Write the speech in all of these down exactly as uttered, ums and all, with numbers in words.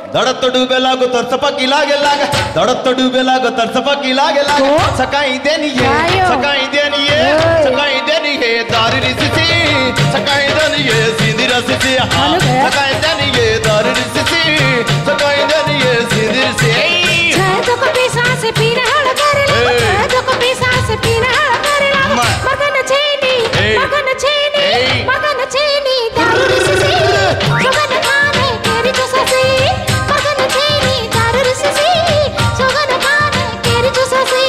दड़त डूबे लागो तरसपकी लागे लागे दड़त डूबे लागो तरसपकी लागे लागे सकाई देनी है सकाई देनी है सकाई देनी है दारी रिसी सकाई देनी है सीधी रसी सकाई देनी है दारी रिसी सकाई देनी है सीधी रसी तो कभी सांस पीना हड़ करेला तो कभी सांस पीना हड़ करेला मगन चेनी मगन चेनी मगन चेनी दारू रिसी मगन खाने केरी जो ससी मगन चेनी दारू रिसी मगन खाने केरी जो ससी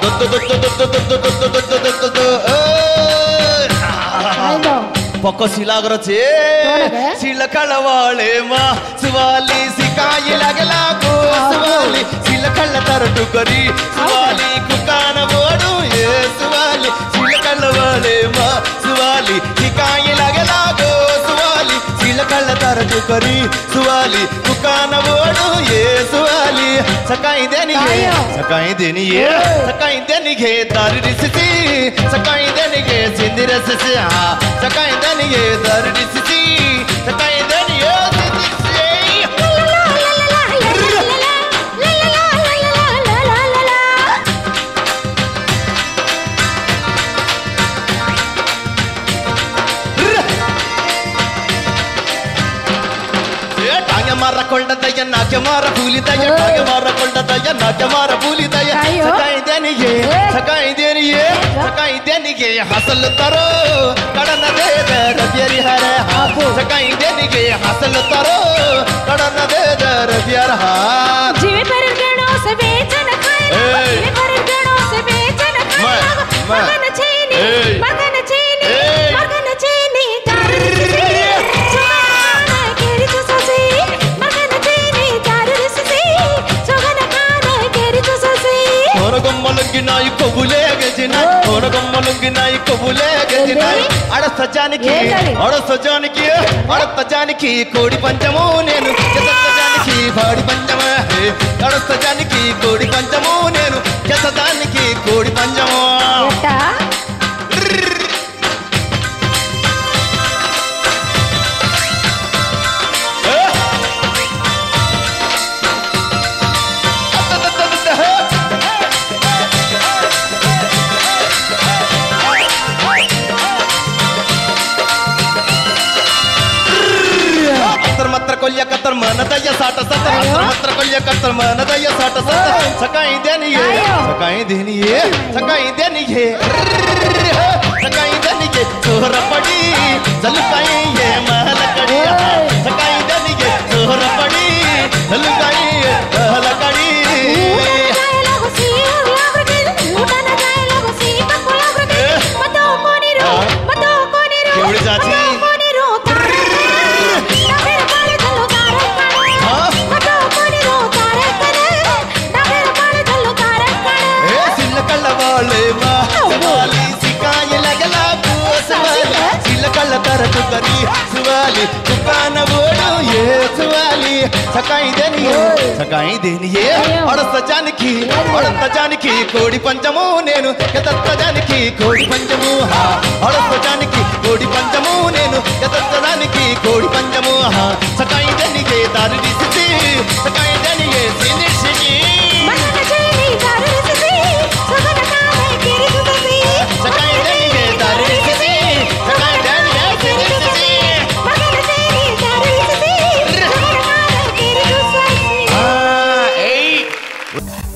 पक्को सिलाग रचे सिलकल वाले माँ सुवाली सिकाई लगे लागो सुवाली सिलकल तरटू करी सुवाली कुकान बोडू ये सुवाली सिलकल वाले माँ सुवाली सिकाई लगे लागो सुवाली सिलकल तरटू करी सुवाली कुकान बोडू ये सुवाली सकाई देनी है सकाई देनी है सकाई देनी है तारी रिसी सकाई देनी है सिंधी रसी सकाई देनी है तारी रिसी सकाई देनी है मारा कोल्डा दया नाके मारा भूली दया नाके मारा कोल्डा दया नाके मारा भूली दया सकाई देनी है सकाई देनी है सकाई देनी है हासिल तरो कड़न दे दे रबियरी हरे हाथ सकाई देनी है हासिल तरो कड़न दे दे रबियर हाथ जीवे पर गणों से बेचन खाए जीवे पर गणों से बेचन खाए मगन चेनी मगन चेनी मगन चेनी दारू रिसी గొమ్మలుంగి నాయి కొబులే గజినాయి ఓన గొమ్మలుంగి నాయి కొబులే గజినాయి అడ సజానికి అడ సజానికి అడ సజానికి కోడి పంచము నేను సజానికి బాడి పంచము అడ సజానికి కోడి పంచము నేను సజానికి కోడి పంచము कोल्या कतर मन दया साठ सत्तर मत्र कोल्या कतर मन दया साठ सत्तर सकाई देनी है सकाई देनी है सकाई देनी है सकाई देनी है सोहर पड़ी जलकाई ये महल कड़ी सकाई देनी है सोहर पड़ी जलकाई ये महल कड़ी तरटू करी सुवाली दुकान बोलो ये सुवाली सकाई देनी है सकाई देनी है और सजानकी और सजानकी कोड़ी पंचमू नेनु सजानकी कोड़ी पंचमू हा और सजानकी कोड़ी पंचमू नेनु सजानकी कोड़ी पंचमू हा सकाई देनी है दारू रिसी सकाई देनी है सीनी सीनी सकाई देनी है दारू रिसी सकाई देनी है Hey!